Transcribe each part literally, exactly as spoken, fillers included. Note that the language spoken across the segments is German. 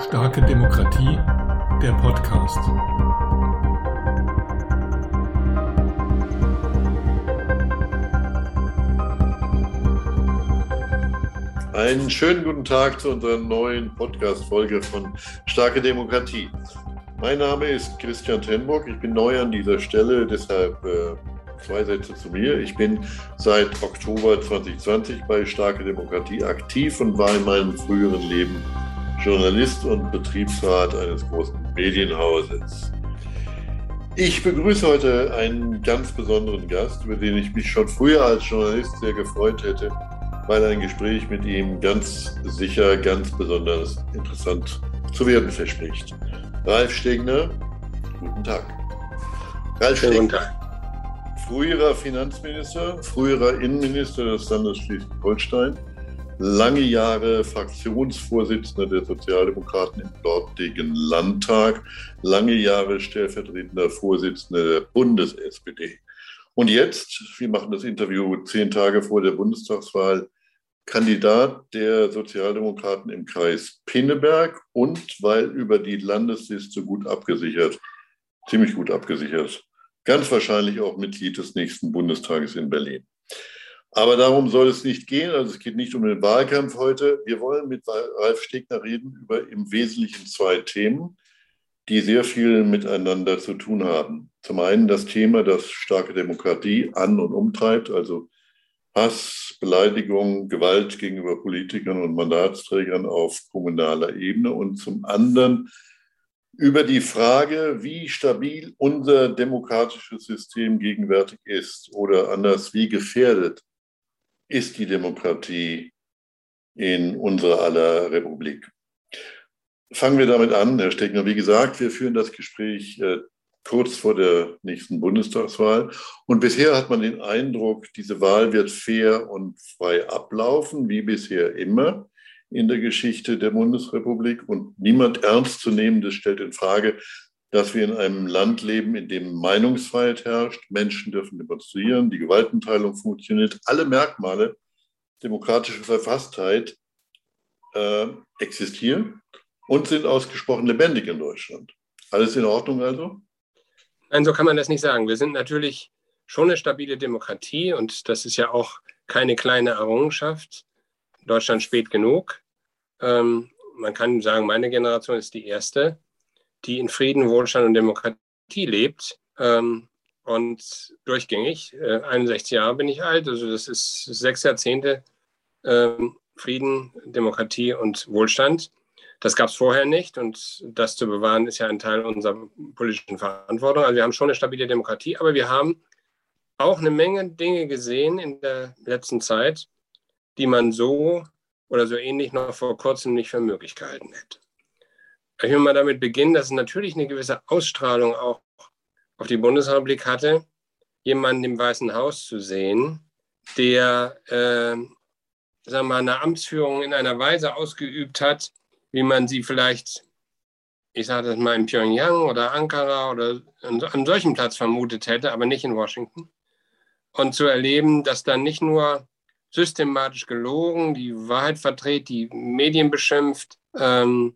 Starke Demokratie, der Podcast. Einen schönen guten Tag zu unserer neuen Podcast-Folge von Starke Demokratie. Mein Name ist Christian Tenbock, ich bin neu an dieser Stelle, deshalb äh, zwei Sätze zu mir. Ich bin seit Oktober zwanzig zwanzig bei Starke Demokratie aktiv und war in meinem früheren Leben Journalist und Betriebsrat eines großen Medienhauses. Ich begrüße heute einen ganz besonderen Gast, über den ich mich schon früher als Journalist sehr gefreut hätte, weil ein Gespräch mit ihm ganz sicher ganz besonders interessant zu werden verspricht. Ralf Stegner, guten Tag. Ralf Stegner, guten Tag. Früherer Finanzminister, früherer Innenminister des Landes Schleswig-Holstein, lange Jahre Fraktionsvorsitzender der Sozialdemokraten im dortigen Landtag, lange Jahre stellvertretender Vorsitzender der Bundes-S P D. Und jetzt, wir machen das Interview zehn Tage vor der Bundestagswahl, Kandidat der Sozialdemokraten im Kreis Pinneberg und, weil über die Landesliste gut abgesichert, ziemlich gut abgesichert, ganz wahrscheinlich auch Mitglied des nächsten Bundestages in Berlin. Aber darum soll es nicht gehen, also es geht nicht um den Wahlkampf heute. Wir wollen mit Ralf Stegner reden über im Wesentlichen zwei Themen, die sehr viel miteinander zu tun haben. Zum einen das Thema, das starke Demokratie an- und umtreibt, also Hass, Beleidigung, Gewalt gegenüber Politikern und Mandatsträgern auf kommunaler Ebene. Und zum anderen über die Frage, wie stabil unser demokratisches System gegenwärtig ist oder anders, wie gefährdet ist die Demokratie in unserer aller Republik. Fangen wir damit an, Herr Stegner. Wie gesagt, wir führen das Gespräch äh, kurz vor der nächsten Bundestagswahl. Und bisher hat man den Eindruck, diese Wahl wird fair und frei ablaufen, wie bisher immer in der Geschichte der Bundesrepublik. Und niemand Ernstzunehmendes stellt in Frage, dass wir in einem Land leben, in dem Meinungsfreiheit herrscht, Menschen dürfen demonstrieren, die Gewaltenteilung funktioniert, alle Merkmale demokratischer Verfasstheit äh, existieren und sind ausgesprochen lebendig in Deutschland. Alles in Ordnung also? Nein, so kann man das nicht sagen. Wir sind natürlich schon eine stabile Demokratie und das ist ja auch keine kleine Errungenschaft. Deutschland spät genug. Ähm, man kann sagen, meine Generation ist die erste, die in Frieden, Wohlstand und Demokratie lebt. Ähm, und durchgängig, äh, einundsechzig Jahre bin ich alt, also das ist sechs Jahrzehnte ähm, Frieden, Demokratie und Wohlstand. Das gab es vorher nicht und das zu bewahren ist ja ein Teil unserer politischen Verantwortung. Also wir haben schon eine stabile Demokratie, aber wir haben auch eine Menge Dinge gesehen in der letzten Zeit, die man so oder so ähnlich noch vor kurzem nicht für möglich gehalten hätte. Ich will mal damit beginnen, dass es natürlich eine gewisse Ausstrahlung auch auf die Bundesrepublik hatte, jemanden im Weißen Haus zu sehen, der äh, sagen wir mal, eine Amtsführung in einer Weise ausgeübt hat, wie man sie vielleicht, ich sage das mal, in Pyongyang oder Ankara oder an einem solchen Platz vermutet hätte, aber nicht in Washington. Und zu erleben, dass dann nicht nur systematisch gelogen, die Wahrheit verdreht, die Medien beschimpft, ähm,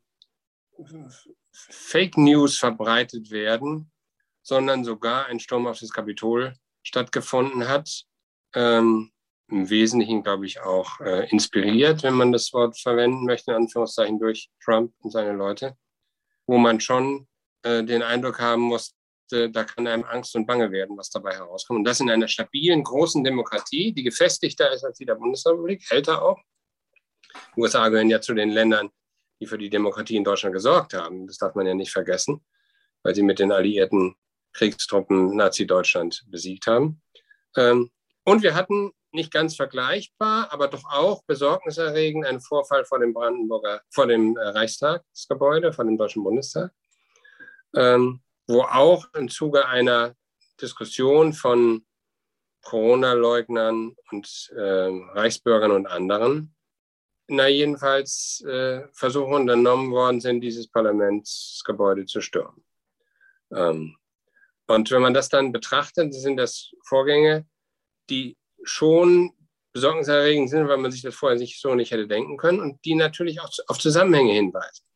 Fake News verbreitet werden, sondern sogar ein Sturm auf das Kapitol stattgefunden hat. Ähm, Im Wesentlichen, glaube ich, auch äh, inspiriert, wenn man das Wort verwenden möchte, in Anführungszeichen durch Trump und seine Leute, wo man schon äh, den Eindruck haben musste, da kann einem Angst und Bange werden, was dabei herauskommt. Und das in einer stabilen, großen Demokratie, die gefestigter ist als die der Bundesrepublik, älter auch. Die U S A gehören ja zu den Ländern, die für die Demokratie in Deutschland gesorgt haben. Das darf man ja nicht vergessen, weil sie mit den alliierten Kriegstruppen Nazi-Deutschland besiegt haben. Ähm, und wir hatten nicht ganz vergleichbar, aber doch auch besorgniserregend einen Vorfall vor dem Brandenburger, vor dem Reichstagsgebäude, vor dem Deutschen Bundestag, ähm, wo auch im Zuge einer Diskussion von Corona-Leugnern und äh, Reichsbürgern und anderen na jedenfalls äh, Versuche unternommen worden sind, dieses Parlamentsgebäude zu stürmen. Ähm, und wenn man das dann betrachtet, sind das Vorgänge, die schon besorgniserregend sind, weil man sich das vorher nicht so nicht hätte denken können und die natürlich auch auf Zusammenhänge hinweisen.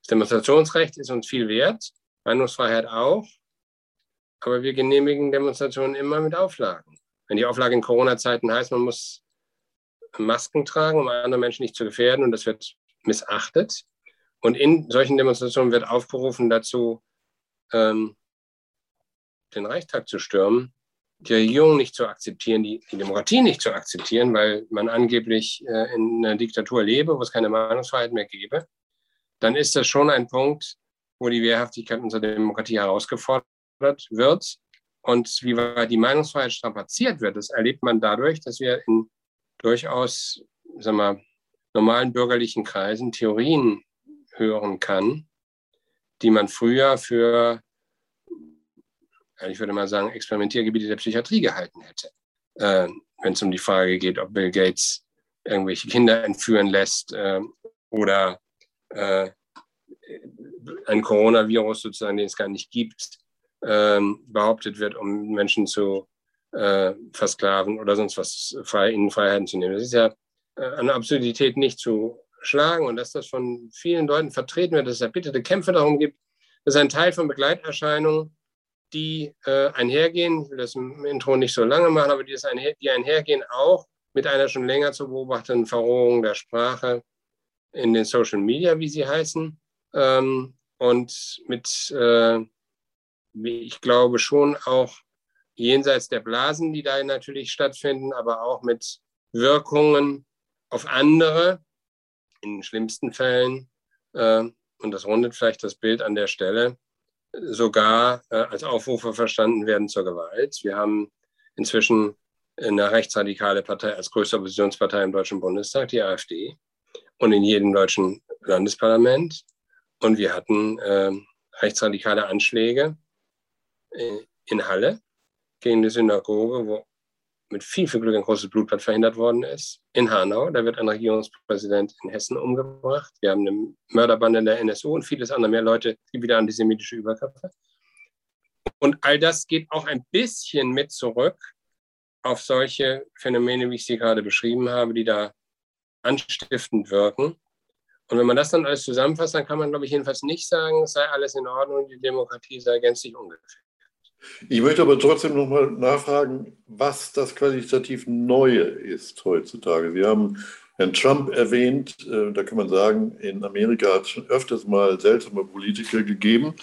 Das Demonstrationsrecht ist uns viel wert, Meinungsfreiheit auch, aber wir genehmigen Demonstrationen immer mit Auflagen. Wenn die Auflage in Corona-Zeiten heißt, man muss Masken tragen, um andere Menschen nicht zu gefährden, und das wird missachtet. Und in solchen Demonstrationen wird aufgerufen dazu, ähm, den Reichstag zu stürmen, die Regierung nicht zu akzeptieren, die, die Demokratie nicht zu akzeptieren, weil man angeblich äh, in einer Diktatur lebe, wo es keine Meinungsfreiheit mehr gäbe, dann ist das schon ein Punkt, wo die Wehrhaftigkeit unserer Demokratie herausgefordert wird. Und wie weit die Meinungsfreiheit strapaziert wird, das erlebt man dadurch, dass wir in durchaus, sagen wir, normalen bürgerlichen Kreisen Theorien hören kann, die man früher für, ich würde mal sagen, Experimentiergebiete der Psychiatrie gehalten hätte. Äh, wenn es um die Frage geht, ob Bill Gates irgendwelche Kinder entführen lässt äh, oder äh, ein Coronavirus sozusagen, den es gar nicht gibt, äh, behauptet wird, um Menschen zu äh, versklaven oder sonst was, frei, ihnen Freiheiten zu nehmen. Das ist ja äh, eine Absurdität nicht zu schlagen, und dass das von vielen Leuten vertreten wird, dass es erbitterte Kämpfe darum gibt, das ist ein Teil von Begleiterscheinungen, die äh, einhergehen, ich will das im Intro nicht so lange machen, aber die, das einher, die einhergehen auch mit einer schon länger zu beobachtenden Verrohung der Sprache in den Social Media, wie sie heißen, ähm, und mit, äh, ich glaube schon auch jenseits der Blasen, die da natürlich stattfinden, aber auch mit Wirkungen auf andere, in den schlimmsten Fällen, äh, und das rundet vielleicht das Bild an der Stelle, sogar äh, als Aufrufe verstanden werden zur Gewalt. Wir haben inzwischen eine rechtsradikale Partei als größte Oppositionspartei im Deutschen Bundestag, die AfD, und in jedem deutschen Landesparlament. Und wir hatten äh, rechtsradikale Anschläge äh, in Halle gegen eine Synagoge, wo mit viel, viel Glück ein großes Blutbad verhindert worden ist. In Hanau, da wird ein Regierungspräsident in Hessen umgebracht. Wir haben eine Mörderbande in der N S U und vieles andere mehr Leute, die wieder antisemitische Übergriffe. Und all das geht auch ein bisschen mit zurück auf solche Phänomene, wie ich sie gerade beschrieben habe, die da anstiftend wirken. Und wenn man das dann alles zusammenfasst, dann kann man, glaube ich, jedenfalls nicht sagen, es sei alles in Ordnung, die Demokratie sei gänzlich ungefährdet. Ich möchte aber trotzdem noch mal nachfragen, was das qualitativ Neue ist heutzutage. Sie haben Herrn Trump erwähnt. Da kann man sagen, in Amerika hat es schon öfters mal seltsame Politiker gegeben.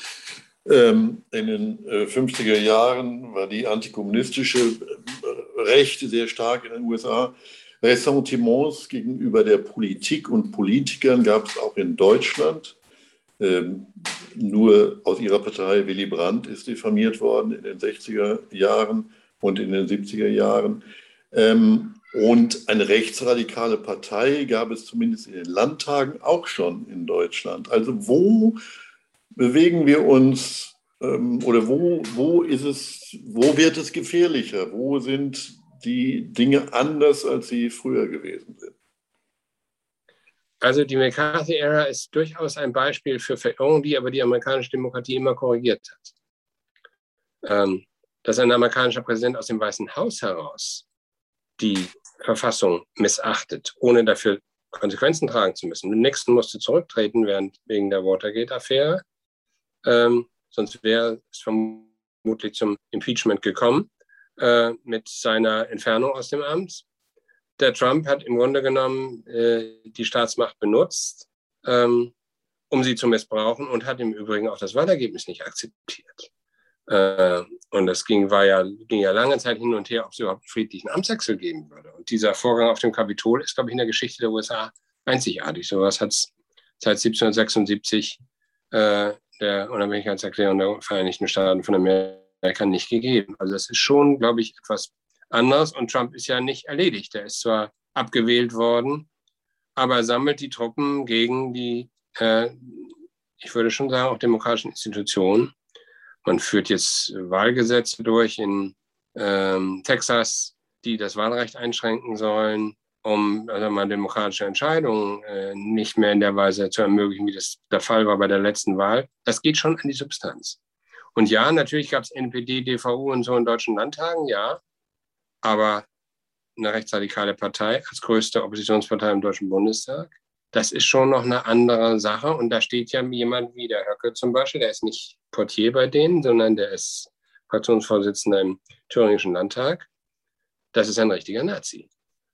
In den fünfziger Jahren war die antikommunistische Rechte sehr stark in den U S A. Ressentiments gegenüber der Politik und Politikern gab es auch in Deutschland. Ähm, nur aus ihrer Partei Willy Brandt ist diffamiert worden in den sechziger Jahren und in den siebziger Jahren. Ähm, und eine rechtsradikale Partei gab es zumindest in den Landtagen auch schon in Deutschland. Also wo bewegen wir uns ähm, oder wo, wo ist es, wo wird es gefährlicher? Wo sind die Dinge anders, als sie früher gewesen sind? Also die McCarthy-Ära ist durchaus ein Beispiel für Verirrung, die aber die amerikanische Demokratie immer korrigiert hat. Ähm, dass ein amerikanischer Präsident aus dem Weißen Haus heraus die Verfassung missachtet, ohne dafür Konsequenzen tragen zu müssen. Nixon musste zurücktreten während, wegen der Watergate-Affäre. Ähm, sonst wäre es vermutlich zum Impeachment gekommen äh, mit seiner Entfernung aus dem Amt. Der Trump hat im Grunde genommen äh, die Staatsmacht benutzt, ähm, um sie zu missbrauchen, und hat im Übrigen auch das Wahlergebnis nicht akzeptiert. Äh, und das ging, war ja, ging ja lange Zeit hin und her, ob es überhaupt einen friedlichen Amtswechsel geben würde. Und dieser Vorgang auf dem Kapitol ist, glaube ich, in der Geschichte der U S A einzigartig. So etwas hat es seit siebzehnhundertsechsundsiebzig äh, der Unabhängigkeitserklärung der Vereinigten Staaten von Amerika nicht gegeben. Also das ist schon, glaube ich, etwas anders, und Trump ist ja nicht erledigt. Er ist zwar abgewählt worden, aber er sammelt die Truppen gegen die, äh, ich würde schon sagen, auch demokratischen Institutionen. Man führt jetzt Wahlgesetze durch in ähm, Texas, die das Wahlrecht einschränken sollen, um also mal demokratische Entscheidungen äh, nicht mehr in der Weise zu ermöglichen, wie das der Fall war bei der letzten Wahl. Das geht schon an die Substanz. Und ja, natürlich gab es N P D, D V U und so in deutschen Landtagen, ja. Aber eine rechtsradikale Partei als größte Oppositionspartei im Deutschen Bundestag das ist schon noch eine andere Sache. Und da steht ja jemand wie der Höcke zum Beispiel, der ist nicht Portier bei denen, sondern der ist Fraktionsvorsitzender im Thüringischen Landtag. Das ist ein richtiger Nazi.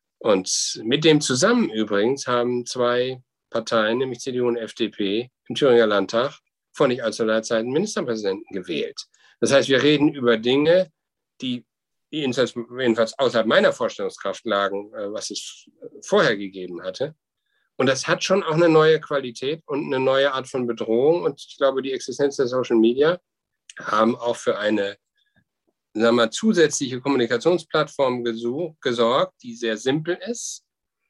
Und mit dem zusammen übrigens haben zwei Parteien, nämlich C D U und F D P, im Thüringer Landtag vor nicht allzu langer Zeit einen Ministerpräsidenten gewählt. Das heißt, wir reden über Dinge, die jedenfalls außerhalb meiner Vorstellungskraft lagen, was es vorher gegeben hatte. Und das hat schon auch eine neue Qualität und eine neue Art von Bedrohung. Und ich glaube, die Existenz der Social Media haben auch für eine, sagen wir mal, zusätzliche Kommunikationsplattform gesorgt, die sehr simpel ist,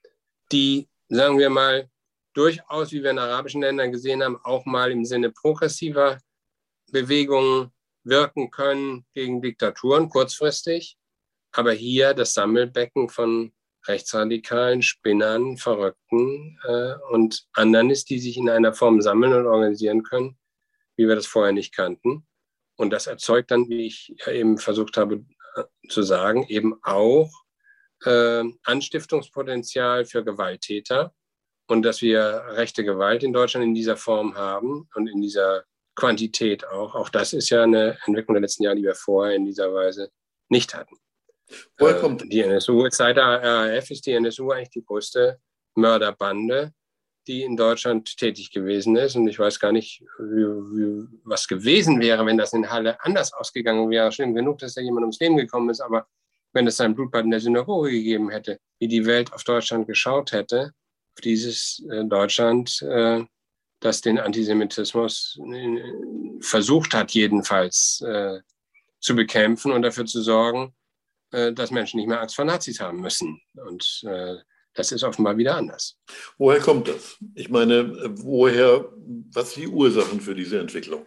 die, sagen wir mal, durchaus, wie wir in arabischen Ländern gesehen haben, auch mal im Sinne progressiver Bewegungen wirken können gegen Diktaturen kurzfristig. Aber hier das Sammelbecken von rechtsradikalen Spinnern, Verrückten äh, und anderen ist, die sich in einer Form sammeln und organisieren können, wie wir das vorher nicht kannten. Und das erzeugt dann, wie ich ja eben versucht habe äh, zu sagen, eben auch äh, Anstiftungspotenzial für Gewalttäter. Und dass wir rechte Gewalt in Deutschland in dieser Form haben und in dieser Quantität auch. Auch das ist ja eine Entwicklung der letzten Jahre, die wir vorher in dieser Weise nicht hatten. Woher kommt die N S U, seit der R A F ist die N S U eigentlich die größte Mörderbande, die in Deutschland tätig gewesen ist. Und ich weiß gar nicht, wie, wie, was gewesen wäre, wenn das in Halle anders ausgegangen wäre. Schlimm genug, dass da jemand ums Leben gekommen ist, aber wenn es ein Blutbad in der Synagoge gegeben hätte, wie die Welt auf Deutschland geschaut hätte, auf dieses äh, Deutschland, äh, das den Antisemitismus äh, versucht hat, jedenfalls äh, zu bekämpfen und dafür zu sorgen, äh, dass Menschen nicht mehr Angst vor Nazis haben müssen. Und äh, das ist offenbar wieder anders. Woher kommt das? Ich meine, woher, was sind die Ursachen für diese Entwicklung?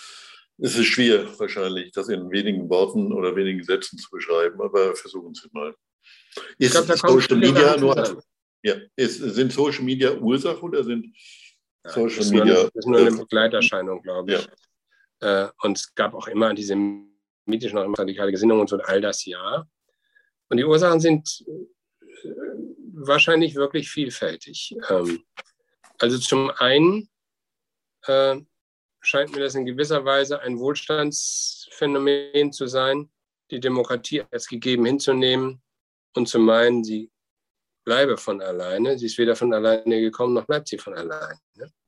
Es ist schwer, wahrscheinlich, das in wenigen Worten oder wenigen Sätzen zu beschreiben, aber versuchen Sie mal. Ist ich glaub, da Social Media nur zusammen. Ja, ist, sind Social Media Ursache oder sind Ja, Social das Media... Nur, das ist nur eine Begleiterscheinung, glaube ich. Ja. Äh, und es gab auch immer antisemitische, noch immer radikale Gesinnungen und so, all das ja. Und die Ursachen sind äh, wahrscheinlich wirklich vielfältig. Ähm, also zum einen äh, scheint mir das in gewisser Weise ein Wohlstandsphänomen zu sein, die Demokratie als gegeben hinzunehmen und zu meinen, sie bleibe von alleine. Sie ist weder von alleine gekommen, noch bleibt sie von alleine.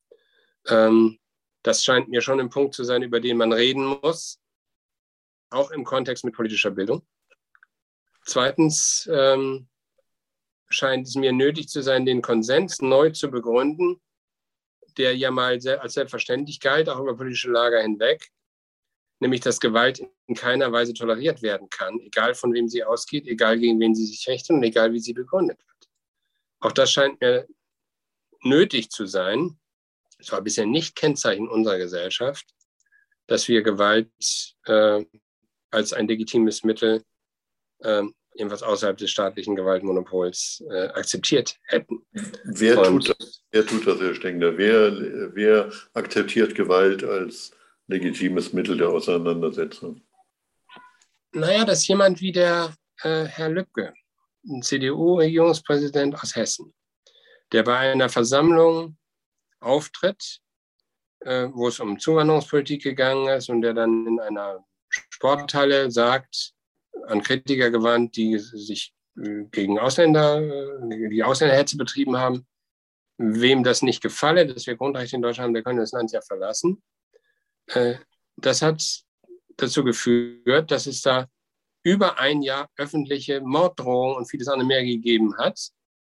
Ähm, das scheint mir schon ein Punkt zu sein, über den man reden muss, auch im Kontext mit politischer Bildung. Zweitens ähm, scheint es mir nötig zu sein, den Konsens neu zu begründen, der ja mal sehr, als selbstverständlich galt, auch über politische Lager hinweg, nämlich dass Gewalt in keiner Weise toleriert werden kann, egal von wem sie ausgeht, egal gegen wen sie sich richtet und egal wie sie begründet wird. Auch das scheint mir nötig zu sein. Es war bisher nicht Kennzeichen unserer Gesellschaft, dass wir Gewalt äh, als ein legitimes Mittel, äh, jedenfalls außerhalb des staatlichen Gewaltmonopols, äh, akzeptiert hätten. Wer Und, tut das? Wer tut das, Herr Stengler? Wer, wer akzeptiert Gewalt als legitimes Mittel der Auseinandersetzung? Naja, dass jemand wie der äh, Herr Lübke, ein C D U-Regierungspräsident aus Hessen, der bei einer Versammlung auftritt, äh, wo es um Zuwanderungspolitik gegangen ist und der dann in einer Sporthalle sagt, an Kritiker gewandt, die sich äh, gegen Ausländer, äh, die Ausländerhetze betrieben haben, wem das nicht gefalle, dass wir Grundrechte in Deutschland haben, der könnte das Land ja verlassen. Äh, das hat dazu geführt, dass es da über ein Jahr öffentliche Morddrohungen und vieles andere mehr gegeben hat.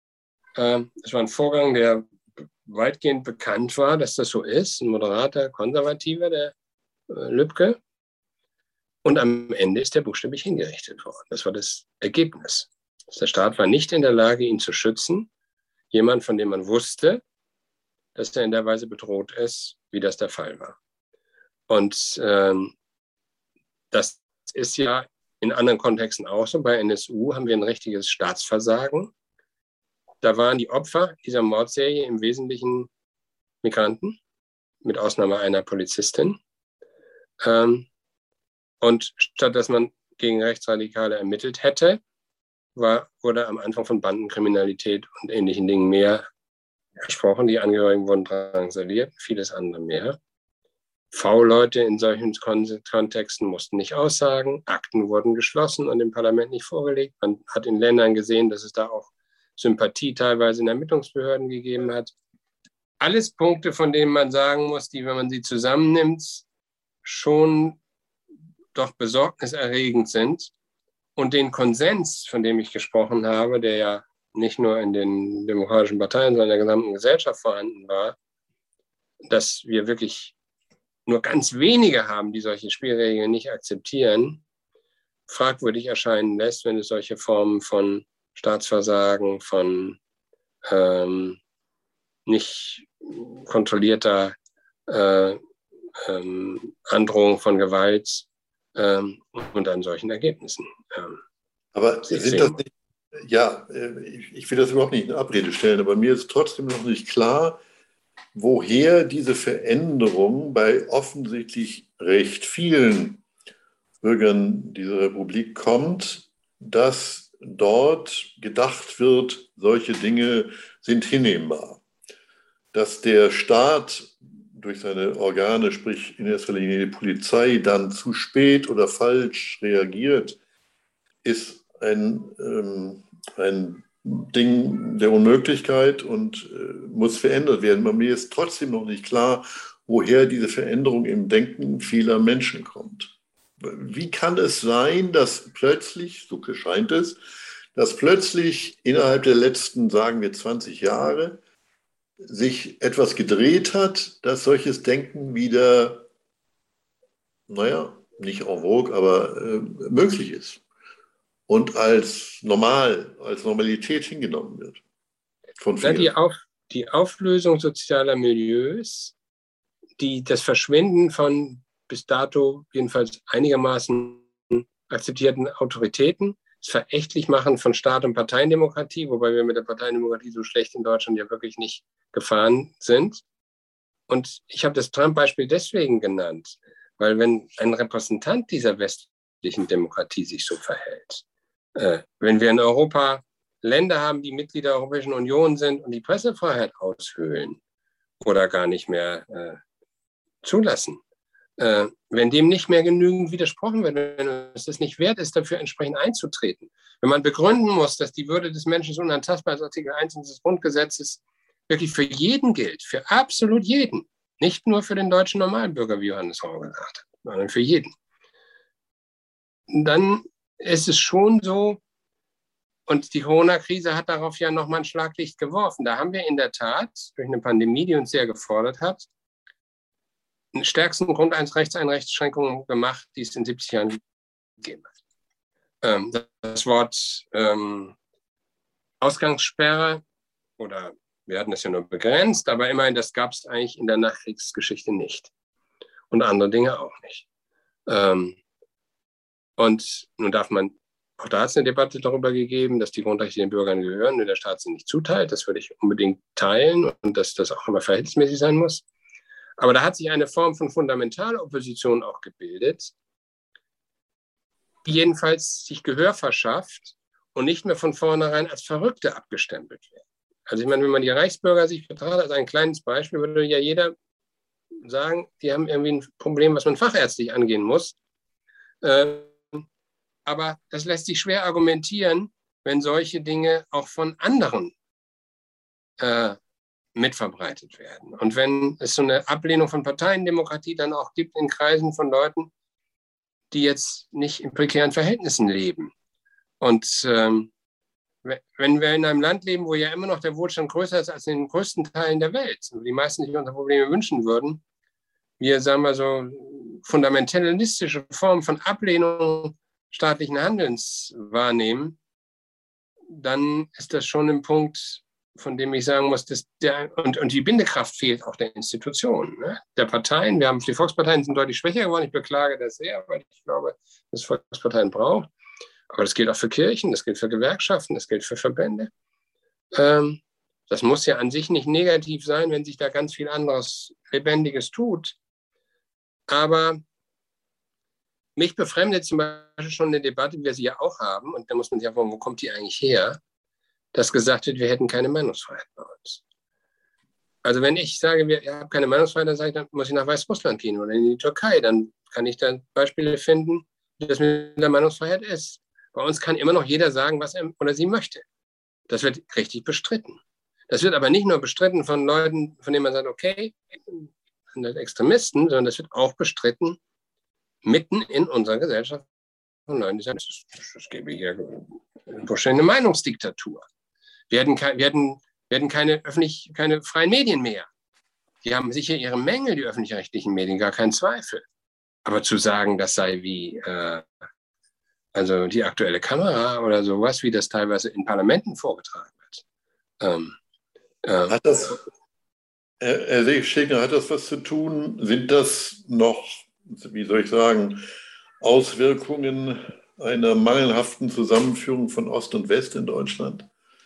Es war ein Vorgang, der weitgehend bekannt war, dass das so ist. Ein moderater Konservativer, der Lübke. Und am Ende ist er buchstäblich hingerichtet worden. Das war das Ergebnis. Der Staat war nicht in der Lage, ihn zu schützen. Jemand, von dem man wusste, dass er in der Weise bedroht ist, wie das der Fall war. Und ähm, das ist ja in anderen Kontexten auch so. Bei N S U haben wir ein richtiges Staatsversagen. Da waren die Opfer dieser Mordserie im Wesentlichen Migranten, mit Ausnahme einer Polizistin. Ähm, und statt dass man gegen Rechtsradikale ermittelt hätte, war, wurde am Anfang von Bandenkriminalität und ähnlichen Dingen mehr versprochen, die Angehörigen wurden drangsaliert, vieles andere mehr. V-Leute in solchen Kontexten mussten nicht aussagen, Akten wurden geschlossen und im Parlament nicht vorgelegt. Man hat in Ländern gesehen, dass es da auch Sympathie teilweise in Ermittlungsbehörden gegeben hat. Alles Punkte, von denen man sagen muss, die, wenn man sie zusammennimmt, schon doch besorgniserregend sind. Und den Konsens, von dem ich gesprochen habe, der ja nicht nur in den demokratischen Parteien, sondern in der gesamten Gesellschaft vorhanden war, dass wir wirklich nur ganz wenige haben, die solche Spielregeln nicht akzeptieren, fragwürdig erscheinen lässt, wenn es solche Formen von Staatsversagen, von ähm, nicht kontrollierter äh, ähm, Androhung von Gewalt ähm, und an solchen Ergebnissen. Ähm, aber sind das nicht, ja, ich, ich will das überhaupt nicht in Abrede stellen, aber mir ist trotzdem noch nicht klar, woher diese Veränderung bei offensichtlich recht vielen Bürgern dieser Republik kommt, dass dort gedacht wird, solche Dinge sind hinnehmbar. Dass der Staat durch seine Organe, sprich in erster Linie die Polizei, dann zu spät oder falsch reagiert, ist ein, ähm, ein Ding der Unmöglichkeit und äh, muss verändert werden. Aber mir ist trotzdem noch nicht klar, woher diese Veränderung im Denken vieler Menschen kommt. Wie kann es sein, dass plötzlich, so scheint es, dass plötzlich innerhalb der letzten, sagen wir, zwanzig Jahre sich etwas gedreht hat, dass solches Denken wieder, naja, nicht en vogue, aber äh, möglich ist und als normal, als Normalität hingenommen wird. Von Na, die, Auf, die Auflösung sozialer Milieus, die, das Verschwinden von bis dato jedenfalls einigermaßen akzeptierten Autoritäten, das Verächtlichmachen von Staat- und Parteiendemokratie, wobei wir mit der Parteiendemokratie so schlecht in Deutschland ja wirklich nicht gefahren sind. Und ich habe das Trump-Beispiel deswegen genannt, weil wenn ein Repräsentant dieser westlichen Demokratie sich so verhält, äh, wenn wir in Europa Länder haben, die Mitglieder der Europäischen Union sind und die Pressefreiheit aushöhlen oder gar nicht mehr äh, zulassen, äh, wenn dem nicht mehr genügend widersprochen wird, wenn es das nicht wert ist, dafür entsprechend einzutreten, wenn man begründen muss, dass die Würde des Menschen so unantastbar als Artikel eins unseres Grundgesetzes wirklich für jeden gilt, für absolut jeden, nicht nur für den deutschen Normalbürger, wie Johannes Rau gesagt hat, sondern für jeden, dann ist es schon so, und die Corona-Krise hat darauf ja nochmal ein Schlaglicht geworfen. Da haben wir in der Tat durch eine Pandemie, die uns sehr gefordert hat, den stärksten Grundrechtseinschränkungen gemacht, die es in siebzig Jahren gegeben hat. Ähm, das Wort ähm, Ausgangssperre, oder wir hatten das ja nur begrenzt, aber immerhin, das gab es eigentlich in der Nachkriegsgeschichte nicht. Und andere Dinge auch nicht. Ähm, und nun darf man, auch da hat es eine Debatte darüber gegeben, dass die Grundrechte den Bürgern gehören, wenn der Staat sie nicht zuteilt. Das würde ich unbedingt teilen und dass das auch immer verhältnismäßig sein muss. Aber da hat sich eine Form von Fundamentalopposition auch gebildet, die jedenfalls sich Gehör verschafft und nicht mehr von vornherein als Verrückte abgestempelt werden. Also ich meine, wenn man die Reichsbürger sich betrachtet, als ein kleines Beispiel, würde ja jeder sagen, die haben irgendwie ein Problem, was man fachärztlich angehen muss. Ähm, aber das lässt sich schwer argumentieren, wenn solche Dinge auch von anderen äh, mitverbreitet werden. Und wenn es so eine Ablehnung von Parteiendemokratie dann auch gibt in Kreisen von Leuten, die jetzt nicht in prekären Verhältnissen leben. Und ähm, wenn wir in einem Land leben, wo ja immer noch der Wohlstand größer ist als in den größten Teilen der Welt, wo die meisten sich unsere Probleme wünschen würden, wir, sagen wir so, fundamentalistische Formen von Ablehnung staatlichen Handelns wahrnehmen, dann ist das schon ein Punkt, von dem ich sagen muss, dass der, und, und die Bindekraft fehlt auch der Institutionen, ne? Der Parteien. Wir haben, die Volksparteien sind deutlich schwächer geworden. Ich beklage das sehr, weil ich glaube, dass es Volksparteien braucht. Aber das gilt auch für Kirchen, das gilt für Gewerkschaften, das gilt für Verbände. Ähm, das muss ja an sich nicht negativ sein, wenn sich da ganz viel anderes Lebendiges tut. Aber mich befremdet zum Beispiel schon eine Debatte, wie wir sie ja auch haben, und da muss man sich ja fragen, wo kommt die eigentlich her, dass gesagt wird, wir hätten keine Meinungsfreiheit bei uns. Also wenn ich sage, wir haben keine Meinungsfreiheit, dann sage ich, dann muss ich nach Weißrussland gehen oder in die Türkei. Dann kann ich da Beispiele finden, wie das mit der Meinungsfreiheit ist. Bei uns kann immer noch jeder sagen, was er oder sie möchte. Das wird richtig bestritten. Das wird aber nicht nur bestritten von Leuten, von denen man sagt, okay, sind Extremisten, sondern das wird auch bestritten mitten in unserer Gesellschaft von Leuten, die sagen, das, das, das gebe hier eine Meinungsdiktatur. Wir hätten, wir hätten, wir hätten keine, öffentlich, keine freien Medien mehr. Die haben sicher ihre Mängel, die öffentlich-rechtlichen Medien, gar keinen Zweifel. Aber zu sagen, das sei wie äh, also die aktuelle Kamera oder sowas, wie das teilweise in Parlamenten vorgetragen wird. Ähm, äh, hat das, Herr Stegner, hat das was zu tun? Sind das noch, wie soll ich sagen, Auswirkungen einer mangelhaften Zusammenführung von Ost und West in Deutschland?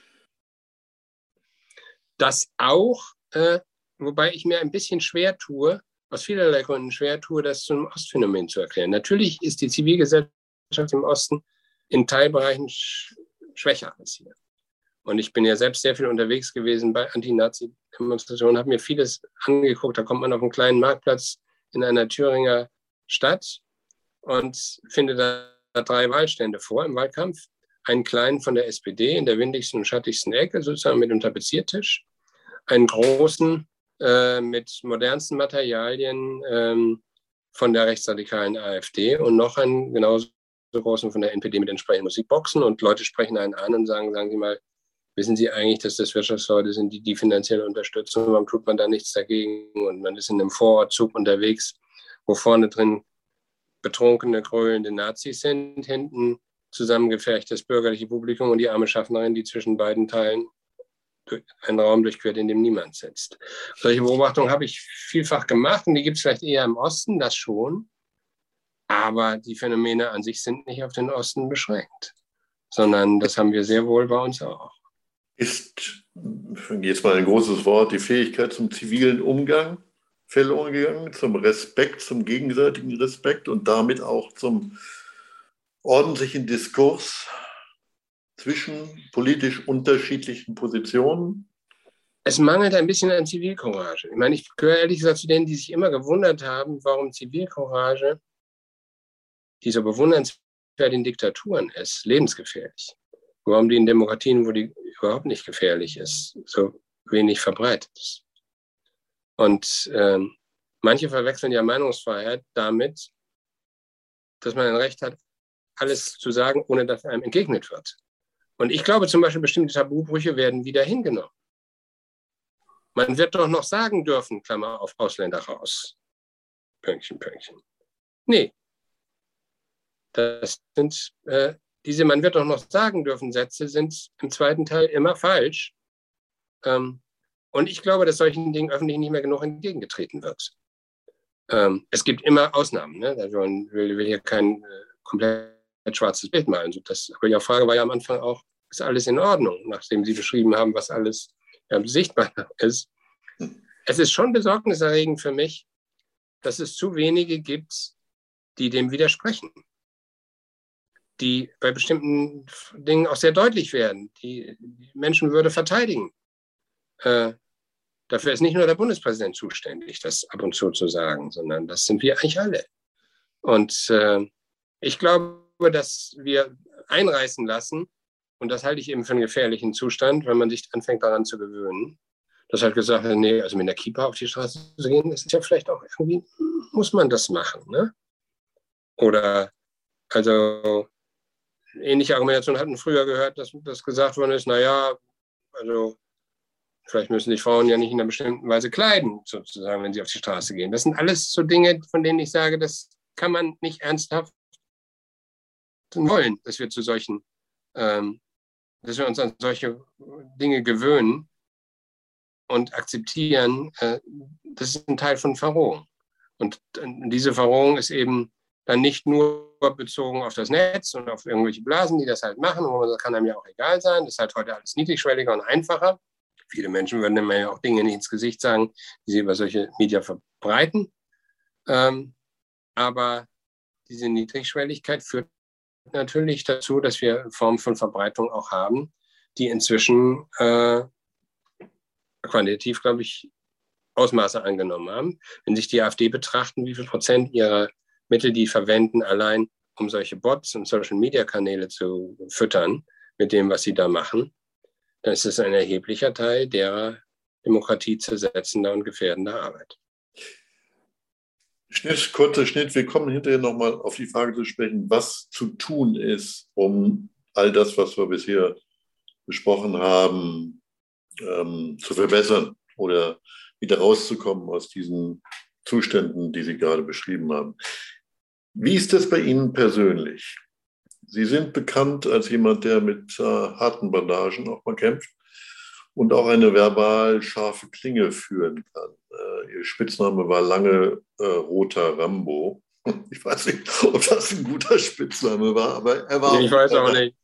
Das auch, äh, wobei ich mir ein bisschen schwer tue, aus vielerlei Gründen schwer tue, das zum Ostphänomen zu erklären. Natürlich ist die Zivilgesellschaft im Osten in Teilbereichen sch- schwächer als hier. Und ich bin ja selbst sehr viel unterwegs gewesen bei Anti-Nazi-Demonstrationen, habe mir vieles angeguckt. Da kommt man auf einen kleinen Marktplatz in einer Thüringer Stadt und findet da drei Wahlstände vor im Wahlkampf. Einen kleinen von der S P D in der windigsten und schattigsten Ecke, sozusagen mit einem Tapeziertisch. Einen großen äh, mit modernsten Materialien ähm, von der rechtsradikalen AfD und noch einen genauso großen von der N P D mit entsprechenden Musikboxen. Und Leute sprechen einen an und sagen, sagen Sie mal, wissen Sie eigentlich, dass das Wirtschaftsleute sind, die die finanziell unterstützen? Warum tut man da nichts dagegen? Und man ist in einem Vorortzug unterwegs, wo vorne drin betrunkene, grölende Nazis sind, hinten zusammengepferchtes bürgerliche Publikum und die arme Schaffnerin, die zwischen beiden Teilen einen Raum durchquert, in dem niemand sitzt. Solche Beobachtungen habe ich vielfach gemacht und die gibt es vielleicht eher im Osten, das schon. Aber die Phänomene an sich sind nicht auf den Osten beschränkt, sondern das haben wir sehr wohl bei uns auch. Ist, jetzt mal ein großes Wort, die Fähigkeit zum zivilen Umgang verloren gegangen, zum Respekt, zum gegenseitigen Respekt und damit auch zum ordentlichen Diskurs zwischen politisch unterschiedlichen Positionen? Es mangelt ein bisschen an Zivilcourage. Ich meine, ich gehöre ehrlich gesagt zu denen, die sich immer gewundert haben, warum Zivilcourage, die so bewundernswert in Diktaturen ist, lebensgefährlich. Warum die in Demokratien, wo die überhaupt nicht gefährlich ist, so wenig verbreitet ist. Und ähm, manche verwechseln ja Meinungsfreiheit damit, dass man ein Recht hat, alles zu sagen, ohne dass einem entgegnet wird. Und ich glaube zum Beispiel, bestimmte Tabubrüche werden wieder hingenommen. Man wird doch noch sagen dürfen, Klammer auf Ausländer raus. Pünktchen, Pünktchen. Nee. Das sind, äh, diese man wird doch noch sagen dürfen Sätze sind im zweiten Teil immer falsch. Ähm, und ich glaube, dass solchen Dingen öffentlich nicht mehr genug entgegengetreten wird. Ähm, es gibt immer Ausnahmen. Ne? Also man will, will hier kein äh, komplett schwarzes Bild malen. Das, aber die Frage war ja am Anfang auch, ist alles in Ordnung, nachdem Sie beschrieben haben, was alles ja, sichtbar ist. Es ist schon besorgniserregend für mich, dass es zu wenige gibt, die dem widersprechen, die bei bestimmten Dingen auch sehr deutlich werden, die die Menschenwürde verteidigen. Äh, dafür ist nicht nur der Bundespräsident zuständig, das ab und zu zu sagen, sondern das sind wir eigentlich alle. Und äh, ich glaube, dass wir einreißen lassen, und das halte ich eben für einen gefährlichen Zustand, wenn man sich anfängt daran zu gewöhnen, dass halt gesagt wird, nee, also mit der Kippa auf die Straße zu gehen, das ist ja vielleicht auch irgendwie, muss man das machen, ne? Oder, also, ähnliche Argumentation hatten früher gehört, dass das gesagt worden ist, naja, also, vielleicht müssen sich Frauen ja nicht in einer bestimmten Weise kleiden, sozusagen, wenn sie auf die Straße gehen. Das sind alles so Dinge, von denen ich sage, das kann man nicht ernsthaft wollen, dass wir zu solchen, ähm, dass wir uns an solche Dinge gewöhnen und akzeptieren, äh, das ist ein Teil von Verrohung. Und äh, diese Verrohung ist eben dann nicht nur bezogen auf das Netz und auf irgendwelche Blasen, die das halt machen, wo man sagt, kann einem ja auch egal sein, das ist halt heute alles niedrigschwelliger und einfacher. Viele Menschen würden immer ja auch Dinge nicht ins Gesicht sagen, die sie über solche Medien verbreiten. Ähm, aber diese Niedrigschwelligkeit führt natürlich dazu, dass wir Formen von Verbreitung auch haben, die inzwischen äh, quantitativ, glaube ich, Ausmaße angenommen haben. Wenn sich die AfD betrachten, wie viel Prozent ihrer Mittel die verwenden, allein um solche Bots und Social-Media-Kanäle zu füttern mit dem, was sie da machen, dann ist es ein erheblicher Teil derer Demokratie zersetzender und gefährdender Arbeit. Schnitt, kurzer Schnitt. Wir kommen hinterher nochmal auf die Frage zu sprechen, was zu tun ist, um all das, was wir bisher besprochen haben, ähm, zu verbessern oder wieder rauszukommen aus diesen Zuständen, die Sie gerade beschrieben haben. Wie ist das bei Ihnen persönlich? Sie sind bekannt als jemand, der mit äh, harten Bandagen auch mal kämpft und auch eine verbal scharfe Klinge führen kann. Äh, Ihr Spitzname war lange äh, Roter Rambo. Ich weiß nicht, ob das ein guter Spitzname war, aber er war. Ich weiß auch nicht.